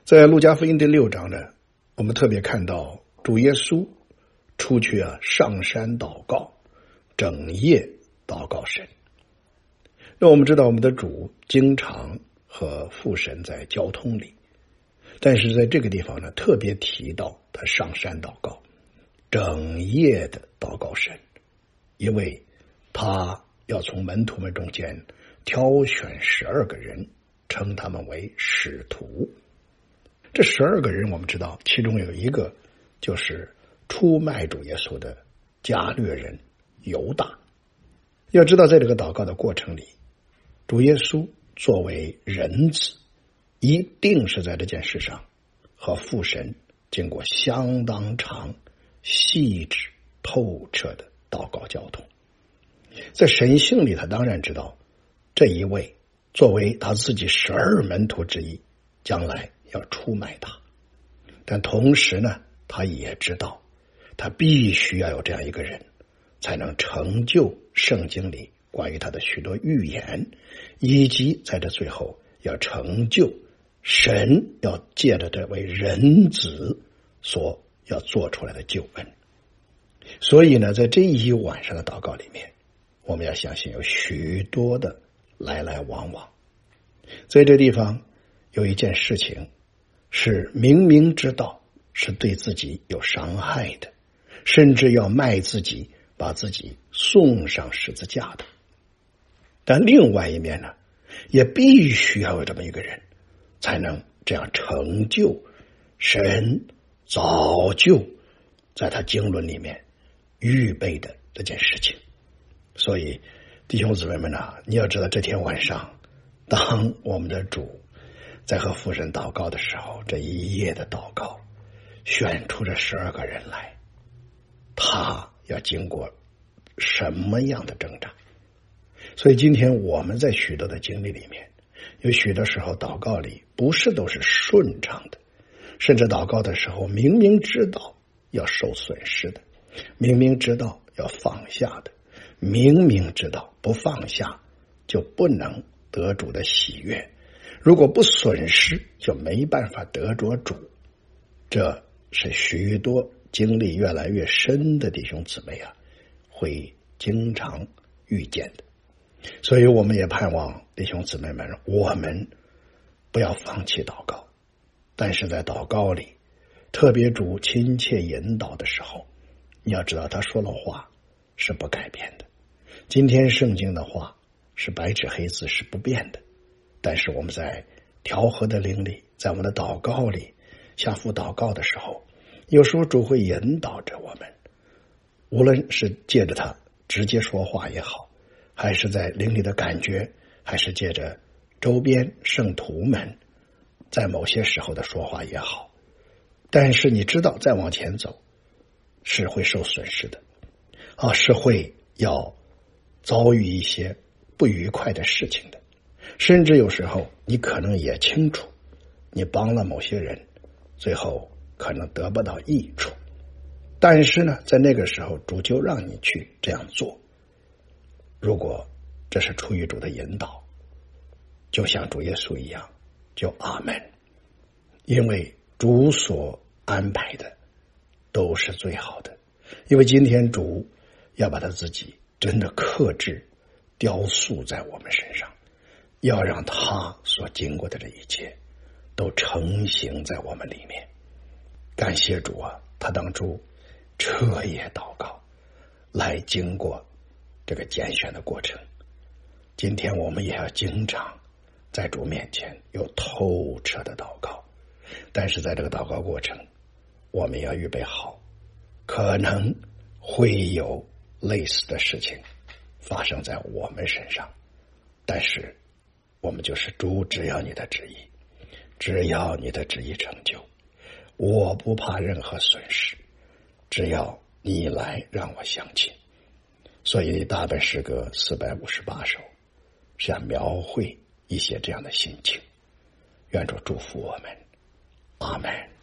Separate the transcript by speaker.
Speaker 1: 在路加福音第6章呢，我们特别看到主耶稣出去上山祷告，整夜祷告神。那我们知道我们的主经常和父神在交通里，但是在这个地方呢，特别提到他上山祷告，整夜的祷告神，因为他要从门徒们中间挑选12个人，称他们为使徒。这12个人我们知道，其中有一个就是出卖主耶稣的加略人犹大。要知道在这个祷告的过程里，主耶稣作为人子，一定是在这件事上和父神经过相当长、细致、透彻的祷告交通。在神性里，他当然知道这一位作为他自己12门徒之一，将来要出卖他。但同时呢，他也知道他必须要有这样一个人，才能成就圣经里关于他的许多预言，以及在这最后要成就神要借着这位人子所要做出来的救恩。所以呢，在这一晚上的祷告里面，我们要相信有许多的来来往往。在这地方有一件事情是明明知道是对自己有伤害的，甚至要卖自己，把自己送上十字架的。但另外一面呢，也必须要有这么一个人，才能这样成就神早就在他经纶里面预备的这件事情。所以弟兄姊妹们你要知道这天晚上，当我们的主在和父神祷告的时候，这一夜的祷告选出这12个人来，他要经过什么样的挣扎。所以今天我们在许多的经历里面，有许多时候祷告里不是都是顺畅的，甚至祷告的时候明明知道要受损失的，明明知道要放下的，明明知道不放下就不能得主的喜悦，如果不损失就没办法得着主。这是许多经历越来越深的弟兄姊妹会经常遇见的。所以我们也盼望弟兄姊妹们，我们不要放弃祷告，但是在祷告里，特别主亲切引导的时候，你要知道他说了话是不改变的。今天圣经的话是白纸黑字，是不变的。但是我们在调和的灵里，在我们的祷告里，向父祷告的时候，有时候主会引导着我们，无论是借着他直接说话也好，还是在灵里的感觉，还是借着周边圣徒们在某些时候的说话也好。但是你知道再往前走是会受损失的是会要遭遇一些不愉快的事情的，甚至有时候你可能也清楚，你帮了某些人，最后可能得不到益处。但是呢，在那个时候主就让你去这样做。如果这是出于主的引导，就像主耶稣一样，就阿们。因为主所安排的都是最好的。因为今天主要把他自己真的克制雕塑在我们身上，要让他所经过的这一切都成型在我们里面。感谢主他当初彻夜祷告来经过这个拣选的过程。今天我们也要经常在主面前有透彻的祷告，但是在这个祷告过程，我们要预备好，可能会有类似的事情发生在我们身上。但是我们就是主，只要你的旨意，只要你的旨意成就，我不怕任何损失，只要你来让我相信。所以大本诗歌458首是要描绘一些这样的心情。愿主祝福我们，阿们。